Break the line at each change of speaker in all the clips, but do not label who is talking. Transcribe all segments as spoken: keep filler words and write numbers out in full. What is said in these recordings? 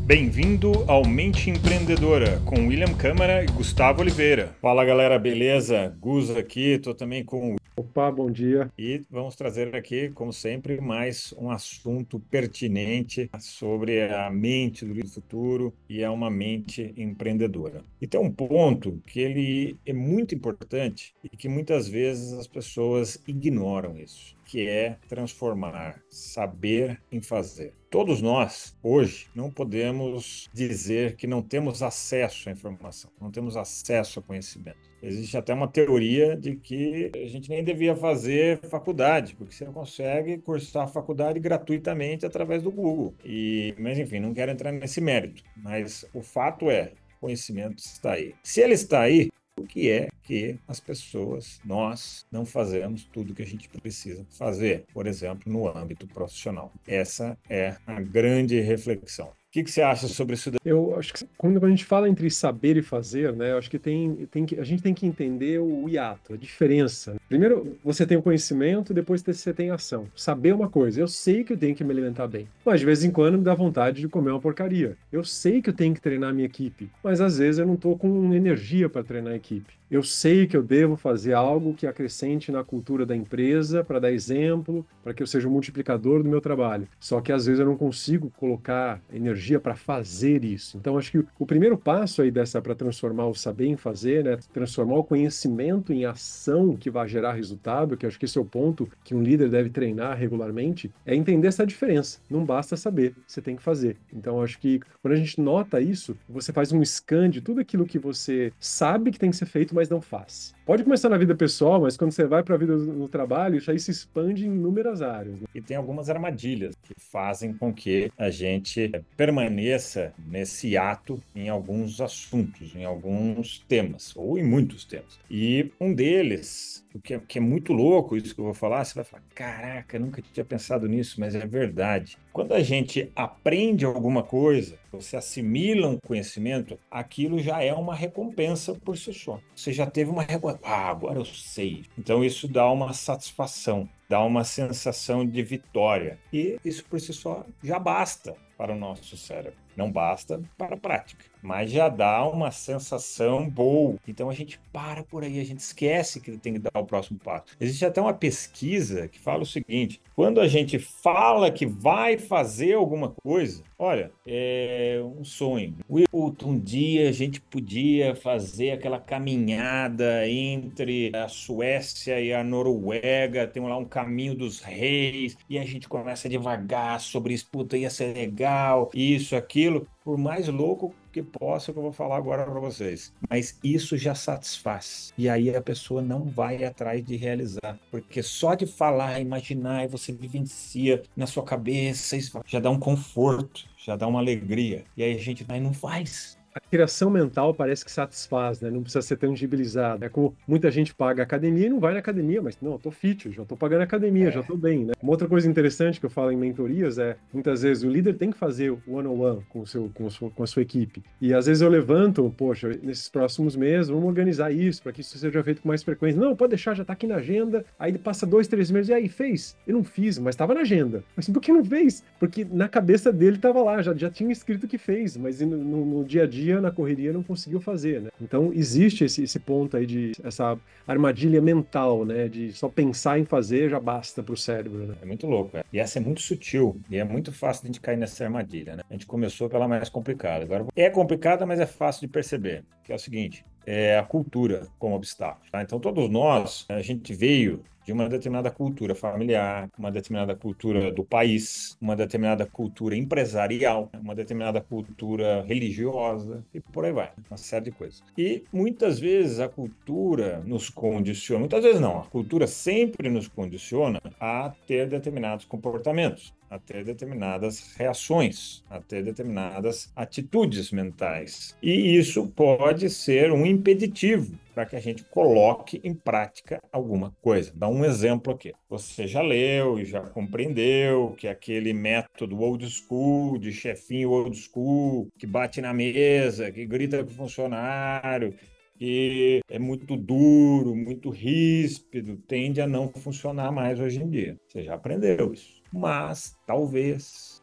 Bem-vindo ao Mente Empreendedora, com William Câmara e Gustavo Oliveira. Fala galera, beleza? Gus aqui, estou também com o
Opa, bom dia.
e vamos trazer aqui, como sempre, mais um assunto pertinente sobre a mente do futuro e é uma mente empreendedora. E tem um ponto que ele é muito importante e que muitas vezes as pessoas ignoram isso, que é transformar saber em fazer. Todos nós, hoje, não podemos dizer que não temos acesso à informação, não temos acesso ao conhecimento. Existe até uma teoria de que a gente nem devia fazer faculdade, porque você consegue cursar a faculdade gratuitamente através do Google. E, mas, enfim, não quero entrar nesse mérito. Mas o fato é, o conhecimento está aí. Se ele está aí, o que é que as pessoas, nós, não fazemos tudo o que a gente precisa fazer, por exemplo, no âmbito profissional? Essa é a grande reflexão. O que que você acha sobre isso daí?
Eu acho que quando a gente fala entre saber e fazer, né, eu acho que tem, tem que, a gente tem que entender o hiato, a diferença. Primeiro, você tem o conhecimento, depois você tem a ação. Saber é uma coisa, eu sei que eu tenho que me alimentar bem, mas de vez em quando me dá vontade de comer uma porcaria. Eu sei que eu tenho que treinar a minha equipe, mas às vezes eu não estou com energia para treinar a equipe. Eu sei que eu devo fazer algo que acrescente na cultura da empresa, para dar exemplo, para que eu seja um multiplicador do meu trabalho. Só que às vezes eu não consigo colocar energia para fazer isso. Então acho que o primeiro passo aí dessa para transformar o saber em fazer, né, transformar o conhecimento em ação que vai gerar resultado, que acho que esse é o ponto que um líder deve treinar regularmente, é entender essa diferença. Não basta saber, você tem que fazer. Então acho que quando a gente nota isso, você faz um scan de tudo aquilo que você sabe que tem que ser feito, mas não faz. Pode começar na vida pessoal, mas quando você vai para a vida no trabalho, isso aí se expande em inúmeras áreas, né?
E tem algumas armadilhas que fazem com que a gente permaneça nesse ato em alguns assuntos, em alguns temas, ou em muitos temas. E um deles, o que é, que é muito louco, isso que eu vou falar, você vai falar: caraca, eu nunca tinha pensado nisso, mas é verdade. Quando a gente aprende alguma coisa, você assimila um conhecimento, aquilo já é uma recompensa por si só. Você já teve uma recompensa. Ah, agora eu sei. Então isso dá uma satisfação, dá uma sensação de vitória. E isso por si só já basta para o nosso cérebro. Não basta para a prática, mas já dá uma sensação boa. Então a gente para por aí, a gente esquece que tem que dar o próximo passo. Existe até uma pesquisa que fala o seguinte: quando a gente fala que vai fazer alguma coisa, olha, é um sonho. Um dia a gente podia fazer aquela caminhada entre a Suécia e a Noruega, tem lá um caminho dos reis, e a gente começa devagar sobre isso, puta, ia ser legal, isso, aquilo, por mais louco que possa que eu vou falar agora para vocês. Mas isso já satisfaz. E aí a pessoa não vai atrás de realizar. Porque só de falar, imaginar, e você vivencia na sua cabeça, isso já dá um conforto, já dá uma alegria. E aí a gente vai e não faz.
A criação mental parece que satisfaz, né? Não precisa ser tangibilizada. É como muita gente paga academia e não vai na academia, mas não, eu tô fit, eu já tô pagando academia, já tô
É,
bem, né? Uma outra coisa interessante que eu falo em mentorias é, muitas vezes o líder tem que fazer o one-on-one com o seu, com a sua, com a sua equipe. E às vezes eu levanto, poxa, nesses próximos meses, vamos organizar isso para que isso seja feito com mais frequência. Não, pode deixar, já tá aqui na agenda. Aí passa dois, três meses, e aí, fez? Eu não fiz, mas estava na agenda. Mas por que não fez? Porque na cabeça dele estava lá, já, já tinha escrito que fez, mas no, no, no dia a dia dia, na correria, não conseguiu fazer, né? Então, existe esse, esse ponto aí de essa armadilha mental, né? De só pensar em fazer já basta para o cérebro, né?
é muito louco, é. E essa é muito sutil, e é muito fácil de a gente cair nessa armadilha, né? A gente começou pela mais complicada. Agora, é complicada, mas é fácil de perceber, que é o seguinte: é a cultura como obstáculo, tá? Então, todos nós, a gente veio de uma determinada cultura familiar, uma determinada cultura do país, uma determinada cultura empresarial, uma determinada cultura religiosa e por aí vai, uma série de coisas. E muitas vezes a cultura nos condiciona, muitas vezes não, a cultura sempre nos condiciona a ter determinados comportamentos, a ter determinadas reações, a ter determinadas atitudes mentais. E isso pode ser um impeditivo para que a gente coloque em prática alguma coisa. Dá um exemplo aqui. Você já leu e já compreendeu que aquele método old school, de chefinho old school, que bate na mesa, que grita com o funcionário, que é muito duro, muito ríspido, tende a não funcionar mais hoje em dia. Você já aprendeu isso. Mas talvez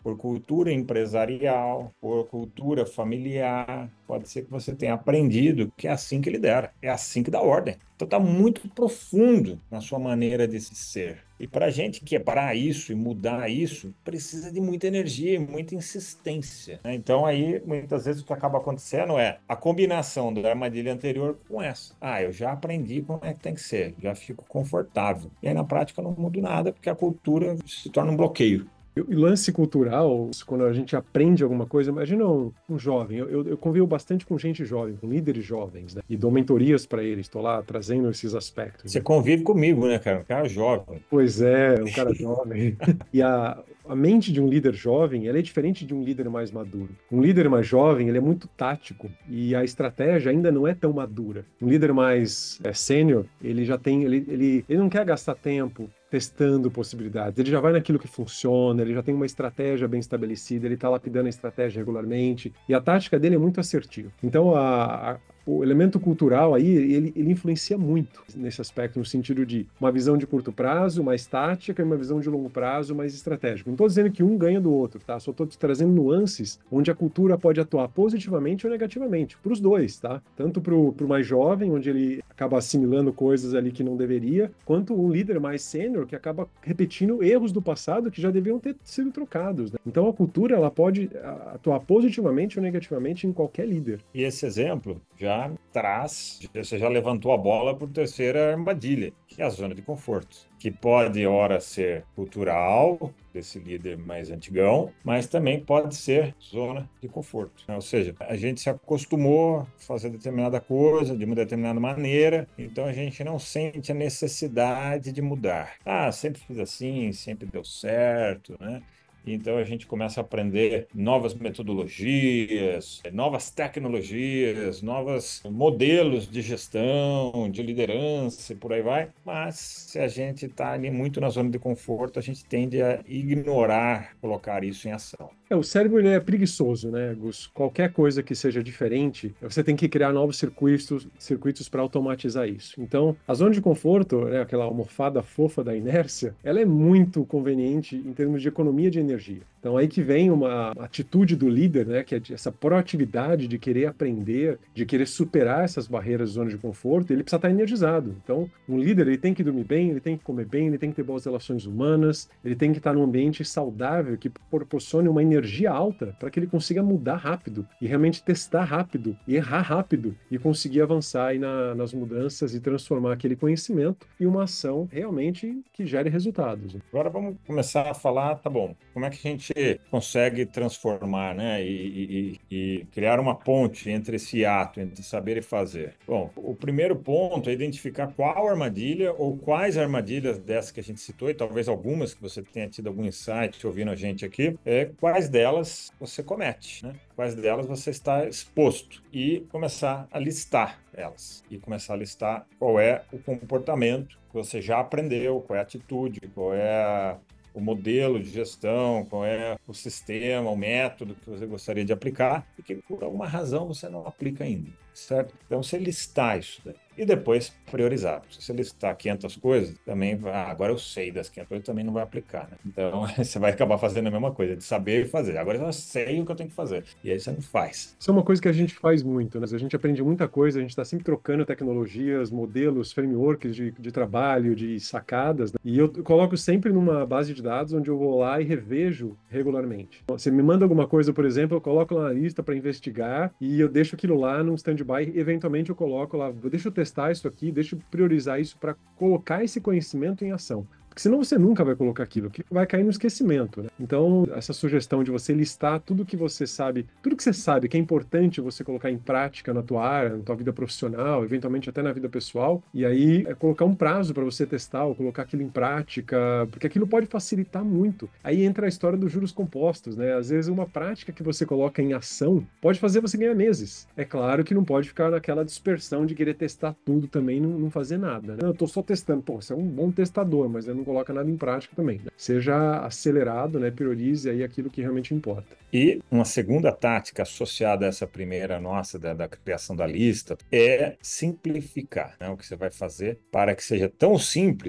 por cultura empresarial, por cultura familiar. Pode ser que você tenha aprendido que é assim que lidera, é assim que dá ordem. Então está muito profundo na sua maneira de se ser. E para a gente quebrar isso e mudar isso, precisa de muita energia e muita insistência, né? Então aí, muitas vezes, o que acaba acontecendo é a combinação da armadilha anterior com essa. Ah, eu já aprendi como é que tem que ser, já fico confortável. E aí, na prática, eu não mudo nada, porque a cultura se torna um bloqueio.
E lance cultural, quando a gente aprende alguma coisa, imagina um, um jovem. Eu, eu, eu convivo bastante com gente jovem, com líderes jovens, né? E dou mentorias para eles, estou lá trazendo esses aspectos,
Você
né?
convive comigo, né, cara? Um cara jovem.
Pois é, um cara jovem. E a, a mente de um líder jovem, ela é diferente de um líder mais maduro. Um líder mais jovem, ele é muito tático e a estratégia ainda não é tão madura. Um líder mais é, sênior, ele já tem, ele, ele, ele não quer gastar tempo testando possibilidades. Ele já vai naquilo que funciona, ele já tem uma estratégia bem estabelecida, ele está lapidando a estratégia regularmente e a tática dele é muito assertiva. Então, a, a o elemento cultural aí, ele, ele influencia muito nesse aspecto, no sentido de uma visão de curto prazo, mais tática, e uma visão de longo prazo, mais estratégica. Não estou dizendo que um ganha do outro, tá? Só estou trazendo nuances onde a cultura pode atuar positivamente ou negativamente, para os dois, tá? Tanto para o mais jovem, onde ele acaba assimilando coisas ali que não deveria, quanto um líder mais sênior, que acaba repetindo erros do passado que já deveriam ter sido trocados, né? Então a cultura, ela pode atuar positivamente ou negativamente em qualquer líder.
E esse exemplo já traz, você já levantou a bola para a terceira armadilha, que é a zona de conforto, que pode, ora, ser cultural, desse líder mais antigão, mas também pode ser zona de conforto, né? Ou seja, a gente se acostumou a fazer determinada coisa de uma determinada maneira, então a gente não sente a necessidade de mudar. Ah, sempre fiz assim, sempre deu certo, né? Então a gente começa a aprender novas metodologias, novas tecnologias, novos modelos de gestão, de liderança e por aí vai. Mas se a gente está ali muito na zona de conforto, a gente tende a ignorar colocar isso em ação.
É, o cérebro ele é preguiçoso, né, Gus? Qualquer coisa que seja diferente, você tem que criar novos circuitos, circuitos para automatizar isso. Então, a zona de conforto, né, aquela almofada fofa da inércia, ela é muito conveniente em termos de economia de energia. Então, aí que vem uma atitude do líder, né, que é essa proatividade de querer aprender, de querer superar essas barreiras de zona de conforto, ele precisa estar energizado. Então, um líder ele tem que dormir bem, ele tem que comer bem, ele tem que ter boas relações humanas, ele tem que estar num ambiente saudável que proporcione uma energia alta para que ele consiga mudar rápido e realmente testar rápido e errar rápido e conseguir avançar aí na, nas mudanças e transformar aquele conhecimento em uma ação realmente que gere resultados.
Agora vamos começar a falar, tá bom, como é que a gente consegue transformar, né, e, e, e criar uma ponte entre esse ato, entre saber e fazer? Bom, o primeiro ponto é identificar qual armadilha ou quais armadilhas dessas que a gente citou, e talvez algumas que você tenha tido algum insight ouvindo a gente aqui, é, quais delas você comete, né? Quais delas você está exposto e começar a listar elas e começar a listar qual é o comportamento que você já aprendeu, qual é a atitude, qual é a o modelo de gestão, qual é o sistema, o método que você gostaria de aplicar e que por alguma razão você não aplica ainda, certo? Então você listar isso daí. E depois priorizar. Se você listar quinhentas coisas, também vai, ah, agora eu sei das quinhentas coisas, também não vai aplicar, né? Então você vai acabar fazendo a mesma coisa, de saber e fazer. Agora eu já sei o que eu tenho que fazer. E aí você não faz.
Isso é uma coisa que a gente faz muito, né? A gente aprende muita coisa, a gente está sempre trocando tecnologias, modelos, frameworks de, de trabalho, de sacadas, né? E eu coloco sempre numa base de dados onde eu vou lá e revejo regularmente. Você me manda alguma coisa, por exemplo, eu coloco lá na lista para investigar e eu deixo aquilo lá num stand-by. Eventualmente eu coloco lá, deixa eu testar isso aqui, deixa eu priorizar isso para colocar esse conhecimento em ação. Porque senão você nunca vai colocar aquilo, que vai cair no esquecimento, né? Então, essa sugestão de você listar tudo que você sabe, tudo que você sabe que é importante você colocar em prática na tua área, na tua vida profissional, eventualmente até na vida pessoal, e aí é colocar um prazo para você testar ou colocar aquilo em prática, porque aquilo pode facilitar muito. Aí entra a história dos juros compostos, né? Às vezes uma prática que você coloca em ação pode fazer você ganhar meses. É claro que não pode ficar naquela dispersão de querer testar tudo também e não, não fazer nada, né? Eu tô só testando. Pô, você é um bom testador, mas eu não coloca nada em prática também, né? Seja acelerado, né? Priorize aí aquilo que realmente importa.
E uma segunda tática associada a essa primeira nossa, da, da criação da lista, é simplificar, né, o que você vai fazer para que seja tão simples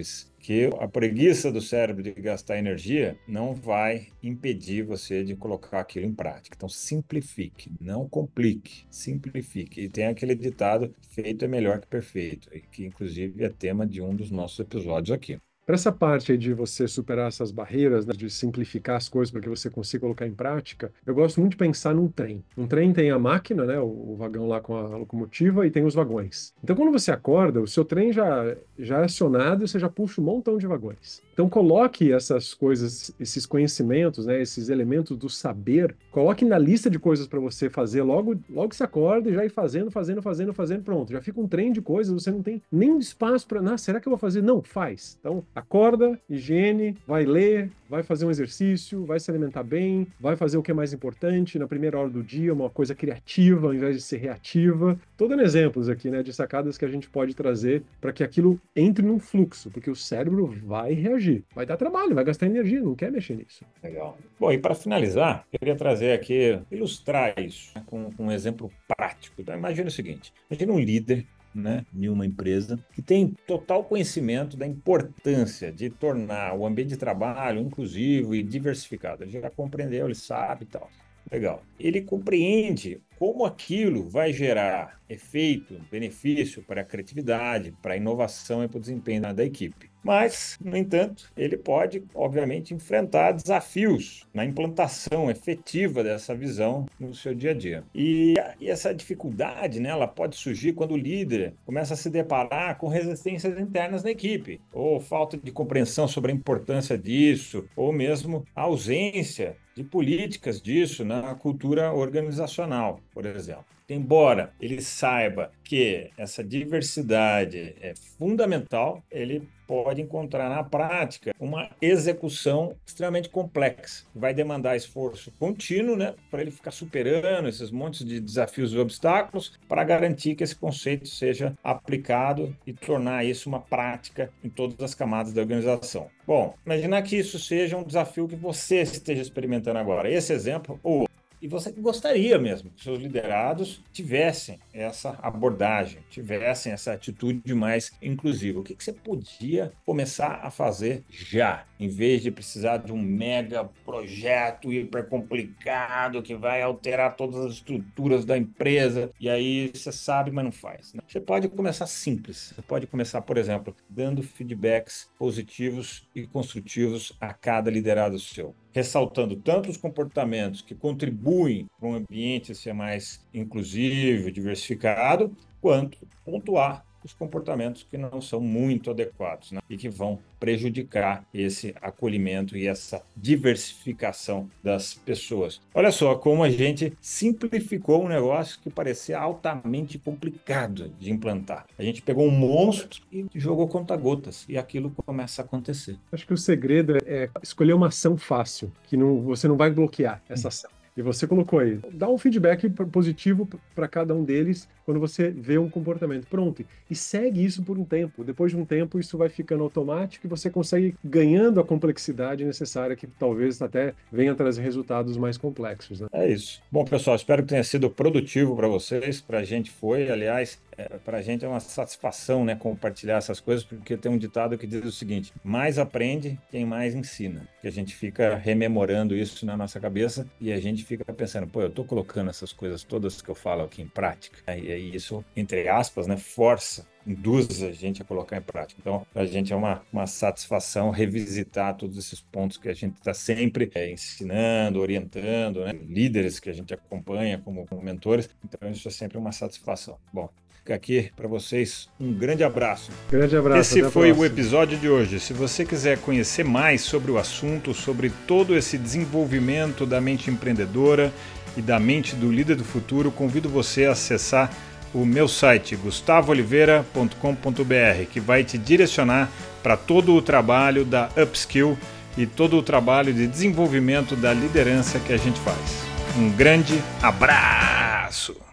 que a preguiça do cérebro de gastar energia não vai impedir você de colocar aquilo em prática. Então, simplifique, não complique, simplifique. E tem aquele ditado, feito é melhor que perfeito, que inclusive é tema de um dos nossos episódios aqui.
Para essa parte aí de você superar essas barreiras, né, de simplificar as coisas para que você consiga colocar em prática, eu gosto muito de pensar num trem. Um trem tem a máquina, né, o, o vagão lá com a locomotiva, e tem os vagões. Então, quando você acorda, o seu trem já, já é acionado e você já puxa um montão de vagões. Então, coloque essas coisas, esses conhecimentos, né, esses elementos do saber, coloque na lista de coisas para você fazer logo, logo que você acorda e já ir fazendo, fazendo, fazendo, fazendo, pronto. Já fica um trem de coisas, você não tem nem espaço para, ah, será que eu vou fazer? Não, faz. Então, acorda, higiene, vai ler, vai fazer um exercício, vai se alimentar bem, vai fazer o que é mais importante na primeira hora do dia, uma coisa criativa ao invés de ser reativa. Tô dando exemplos aqui, né, de sacadas que a gente pode trazer para que aquilo entre num fluxo, porque o cérebro vai reagir. Vai dar trabalho, vai gastar energia, não quer mexer nisso.
Legal. Bom, e para finalizar, eu queria trazer aqui, ilustrar isso, né, com, com um exemplo prático. Então, imagina o seguinte, imagina um líder, né, de uma empresa que tem total conhecimento da importância de tornar o ambiente de trabalho inclusivo e diversificado. Ele já compreendeu, ele sabe e tal. Legal. Ele compreende como aquilo vai gerar efeito, benefício para a criatividade, para a inovação e para o desempenho da equipe. Mas, no entanto, ele pode, obviamente, enfrentar desafios na implantação efetiva dessa visão no seu dia a dia. E, e essa dificuldade, né, ela pode surgir quando o líder começa a se deparar com resistências internas na equipe, ou falta de compreensão sobre a importância disso, ou mesmo a ausência de políticas disso na cultura organizacional, por exemplo. Embora ele saiba que essa diversidade é fundamental, ele pode encontrar na prática uma execução extremamente complexa. Vai demandar esforço contínuo, né, para ele ficar superando esses montes de desafios e obstáculos para garantir que esse conceito seja aplicado e tornar isso uma prática em todas as camadas da organização. Bom, imaginar que isso seja um desafio que você esteja experimentando agora. Esse exemplo, ou e você gostaria mesmo que seus liderados tivessem essa abordagem, tivessem essa atitude mais inclusiva. O que que você podia começar a fazer já, em vez de precisar de um mega projeto hiper complicado que vai alterar todas as estruturas da empresa e aí você sabe, mas não faz, né? Você pode começar simples. Você pode começar, por exemplo, dando feedbacks positivos e construtivos a cada liderado seu, ressaltando tanto os comportamentos que contribuem para um ambiente ser mais inclusivo, diversificado, quanto pontuar os comportamentos que não são muito adequados, né, e que vão prejudicar esse acolhimento e essa diversificação das pessoas. Olha só como a gente simplificou um negócio que parecia altamente complicado de implantar. A gente pegou um monstro e jogou conta-gotas, e aquilo começa a acontecer.
Acho que o segredo é escolher uma ação fácil, que não, você não vai bloquear essa ação. E você colocou aí, dá um feedback positivo para cada um deles quando você vê um comportamento. Pronto. E segue isso por um tempo. Depois de um tempo, isso vai ficando automático e você consegue ganhando a complexidade necessária que talvez até venha trazer resultados mais complexos, né?
É isso. Bom, pessoal, espero que tenha sido produtivo para vocês. Para a gente foi, aliás, é, para a gente é uma satisfação, né, compartilhar essas coisas, porque tem um ditado que diz o seguinte: mais aprende quem mais ensina. Que a gente fica rememorando isso na nossa cabeça e a gente fica pensando, pô, eu estou colocando essas coisas todas que eu falo aqui em prática. E aí isso, entre aspas, né, força, induz a gente a colocar em prática. Então, a gente é uma, uma satisfação revisitar todos esses pontos que a gente está sempre é, ensinando, orientando, né, líderes que a gente acompanha como, como mentores. Então, isso é sempre uma satisfação. Bom, fica aqui para vocês um grande abraço.
Grande abraço.
Esse foi o episódio de hoje. Se você quiser conhecer mais sobre o assunto, sobre todo esse desenvolvimento da mente empreendedora e da mente do líder do futuro, convido você a acessar o meu site gustavo oliveira ponto com ponto b r, que vai te direcionar para todo o trabalho da Upskill e todo o trabalho de desenvolvimento da liderança que a gente faz. Um grande abraço!